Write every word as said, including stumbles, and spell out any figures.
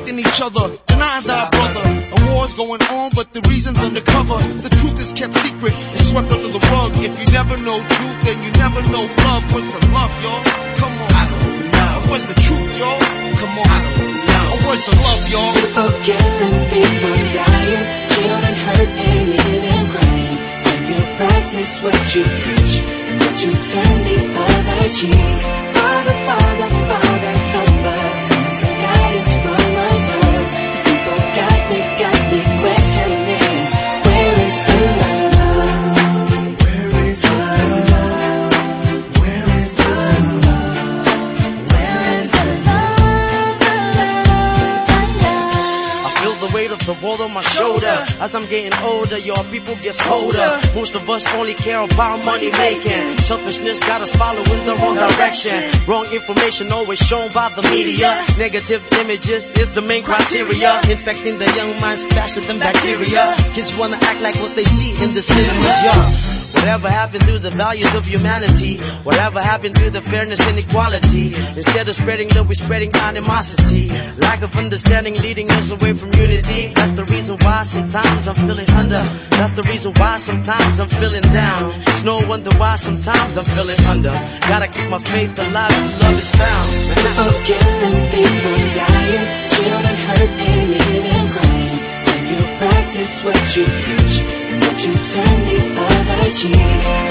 hating each other, denying thy brother. A war's going on, but the reason's undercover. The truth is kept secret, it's swept under the rug. If you never know truth, then you never know love. What's the love, y'all? Come on. I don't know. What's the truth, y'all? Come on. I don't know. What's the love, y'all? People killing, people dying, children hurt, hating and crying. When you practice what you preach, and what you turn the other cheek. Father, Father, Father, help us. Need some guidance from above. These people got me, got me questioning. Where is the love? Where is the love? Where is the love? Where is the love? The love, the love. I feel the weight of the world on my shoulder. As I'm getting older, your people get colder. Most of us only care about money making. Selfishness got us following the wrong direction. Wrong information always shown by the media. Negative images is the main criteria. Infecting the young minds faster than bacteria. Kids wanna act like what they see in the cinemas, yeah. Whatever happened to the values of humanity? Whatever happened to the fairness and equality? Instead of spreading love, we're spreading animosity. Lack of understanding leading us away from unity. That's the reason why sometimes I'm feeling under. That's the reason why sometimes I'm feeling down. It's no wonder why sometimes I'm feeling under. Gotta keep my faith alive till love is found. People killing, people dying, children hurt, hating and crying. When you practice what you preach, and what you turn the other cheek.